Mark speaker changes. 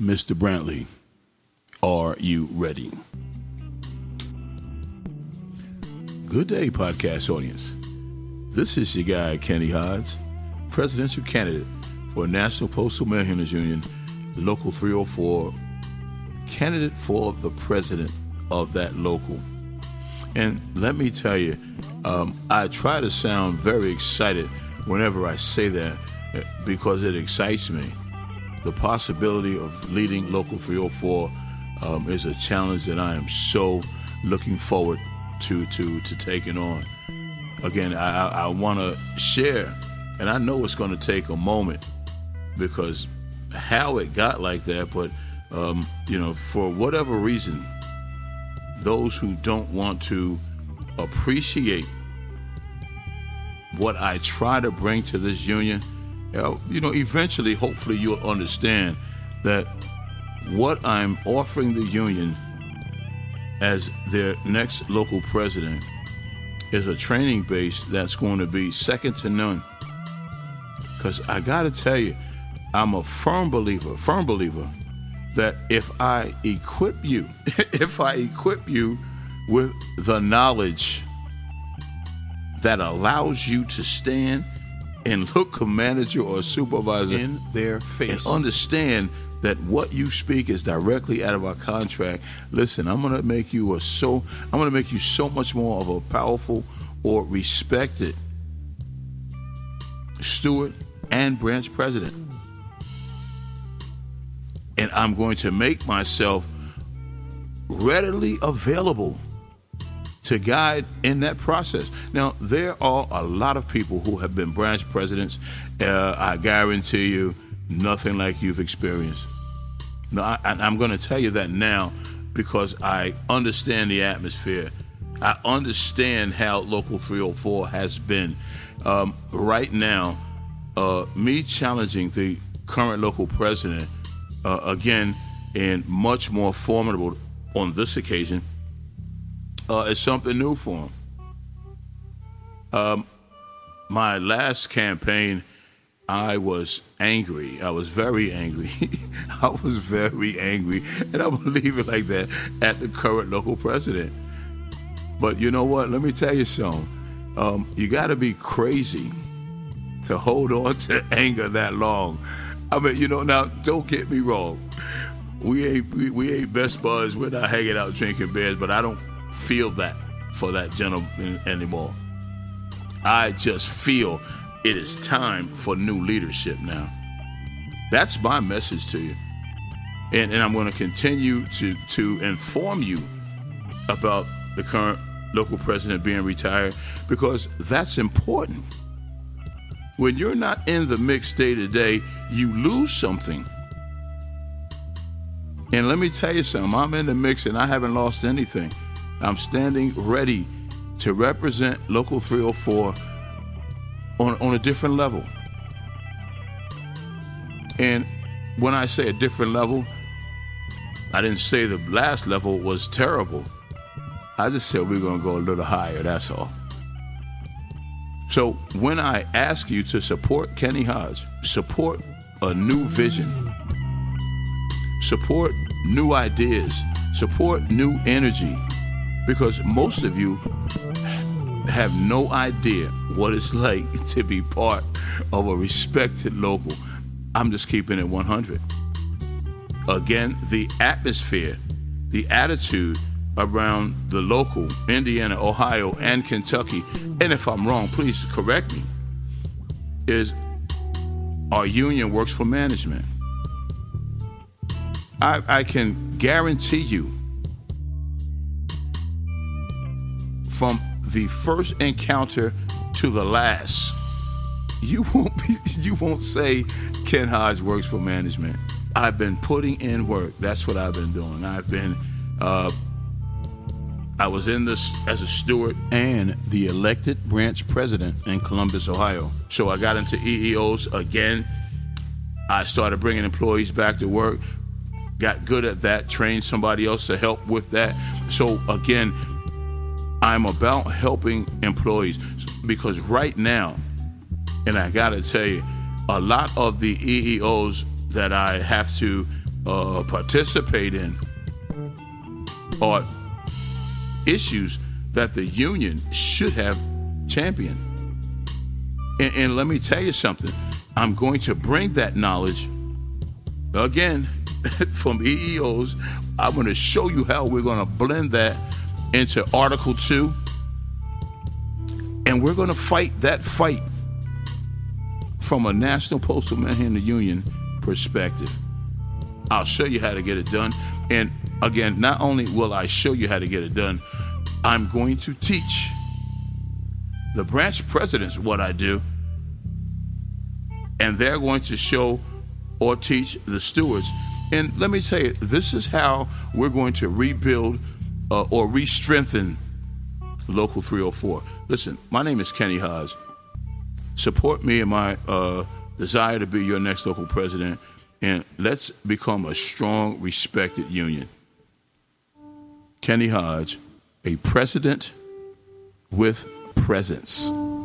Speaker 1: Mr. Brantley, are you ready? Good day, podcast audience. This is your guy, Kenny Hodge, presidential candidate for National Postal Mail-Handlers Union, Local 304, candidate for the president of that local. And let me tell you, I try to sound very excited whenever I say that because it excites me. The possibility of leading Local 304 is a challenge that I am so looking forward to taking on. Again, I want to share, and I know it's going to take a moment because how it got like that, but for whatever reason, those who don't want to appreciate what I try to bring to this union, eventually, hopefully, you'll understand that what I'm offering the union as their next local president is a training base that's going to be second to none. Because I got to tell you, I'm a firm believer that if I equip you, with the knowledge that allows you to stand and look a manager or a supervisor in their face and understand that what you speak is directly out of our contract. Listen, I'm going to make you so much more of a powerful or respected steward and branch president. And I'm going to make myself readily available to guide in that process. Now, there are a lot of people who have been branch presidents. I guarantee you, nothing like you've experienced. No, I'm going to tell you that now because I understand the atmosphere. I understand how Local 304 has been. Right now, me challenging the current local president, again, and much more formidable on this occasion, is something new for him. My last campaign, I was angry. I was very angry. I was very angry, and I will leave it like that, at the current local president. But you know what? Let me tell you something. You got to be crazy to hold on to anger that long. I mean, now, don't get me wrong. We ain't best buds. We're not hanging out drinking beers, but I don't feel that for that gentleman anymore. I just feel it is time for new leadership now. That's my message to you. And I'm going to continue to inform you about the current local president being retired because that's important. When you're not in the mix day to day, you lose something. And let me tell you something, I'm in the mix and I haven't lost anything. I'm standing ready to represent Local 304 on a different level. And when I say a different level, I didn't say the last level was terrible. I just said we're going to go a little higher, that's all. So when I ask you to support Kenny Hodge, support a new vision, support new ideas, support new energy, because most of you have no idea what it's like to be part of a respected local. I'm just keeping it 100. Again, the atmosphere, the attitude around the local, Indiana, Ohio, and Kentucky, and if I'm wrong, please correct me, is our union works for management. I can guarantee you from the first encounter to the last, you won't say Ken Hodge works for management. I've been putting in work. That's what I've been doing. I was in this as a steward and the elected branch president in Columbus, Ohio. So I got into EEOs again. I started bringing employees back to work, got good at that, trained somebody else to help with that. So again, I'm about helping employees because right now, and I got to tell you, a lot of the EEOs that I have to participate in are issues that the union should have championed. And let me tell you something. I'm going to bring that knowledge again from EEOs. I'm going to show you how we're going to blend that into Article 2. And we're going to fight that fight from a National Postal Manhandle Union perspective. I'll show you how to get it done. And again, not only will I show you how to get it done, I'm going to teach the branch presidents what I do, and they're going to show or teach the stewards. And let me tell you, this is how we're going to rebuild or re-strengthen Local 304. Listen, my name is Kenny Hodge. Support me in my desire to be your next local president, and let's become a strong, respected union. Kenny Hodge, a president with presence.